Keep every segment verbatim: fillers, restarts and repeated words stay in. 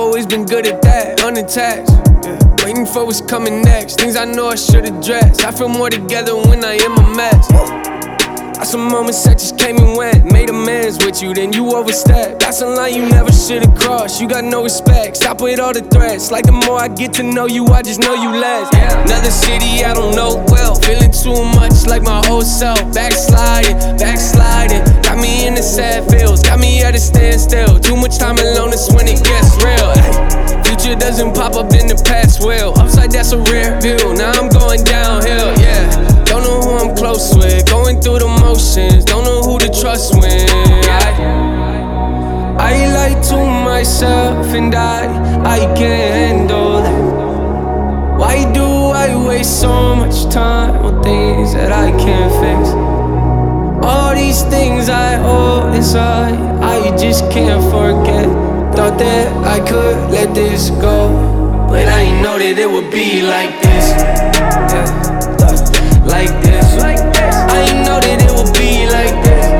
always been good at that, unattached. Yeah. Waiting for what's coming next, things I know I should address. I feel more together when I am a mess. Got some moments that just came and went, made amends with you, then you overstepped. That's a line you never should've crossed, you got no respect. Stop with all the threats, like the more I get to know you, I just know you less. Yeah. Another city I don't know well, feeling too much like my old self. Backsliding, backsliding, got me in the sad feels, got me at a standstill. Too much time alone is when it gets real. Ay. Future doesn't pop up in the past well, upside that's a rare view, now I'm going downhill, yeah. Don't know who I'm close with, going through the motions, don't know who to trust when I, I lie to myself and I, I can't handle that. Why do I waste so much time on things that I can't fix? All these things I hold inside, I just can't forget. Thought that I could let this go, but I ain't know that it would be like this. Yeah. Like this, like this. I ain't know that it would be like this.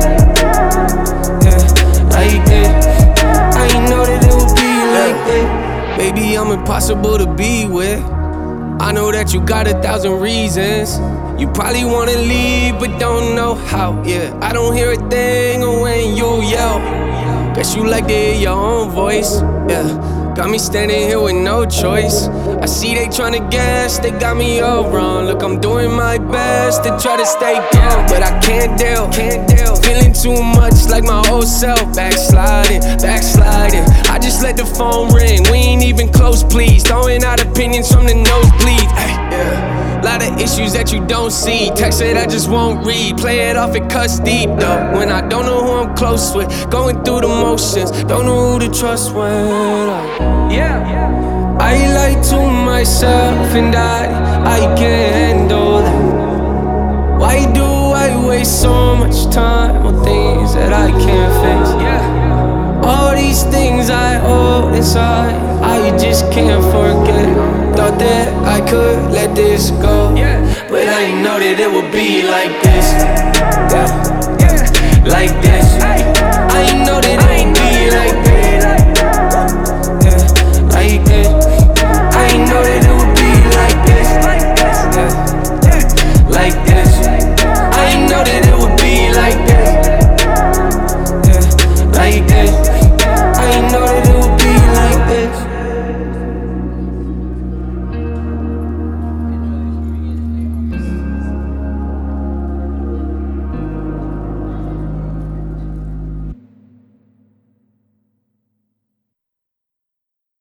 Yeah, like this. I ain't know that it would be like this. Baby, I'm impossible to be with. I know that you got a thousand reasons. You probably wanna leave, but don't know how. Yeah, I don't hear a thing when you yell. Guess you like to hear your own voice. Yeah. Got me standing here with no choice. I see they tryna guess, they got me all wrong. Look, I'm doing my best to try to stay down, but I can't deal, can't deal. Feeling too much like my old self. Backsliding, backsliding. I just let the phone ring, we ain't even close, please. Throwing out opinions from the nosebleeds. Ay, yeah. Lot of issues that you don't see. Text that I just won't read. Play it off, it cuts deep though. When I don't know who I'm close with, going through the motions, don't know who to trust when I, yeah. I lie to myself and I, I can't handle that. Why do I waste so much time on things that I can't fix? Yeah. All these things I hold inside, I just can't forget. Thought that I could let this go, yeah. But I didn't know that it would be like this. Yeah. Yeah. Like this. I didn't know that it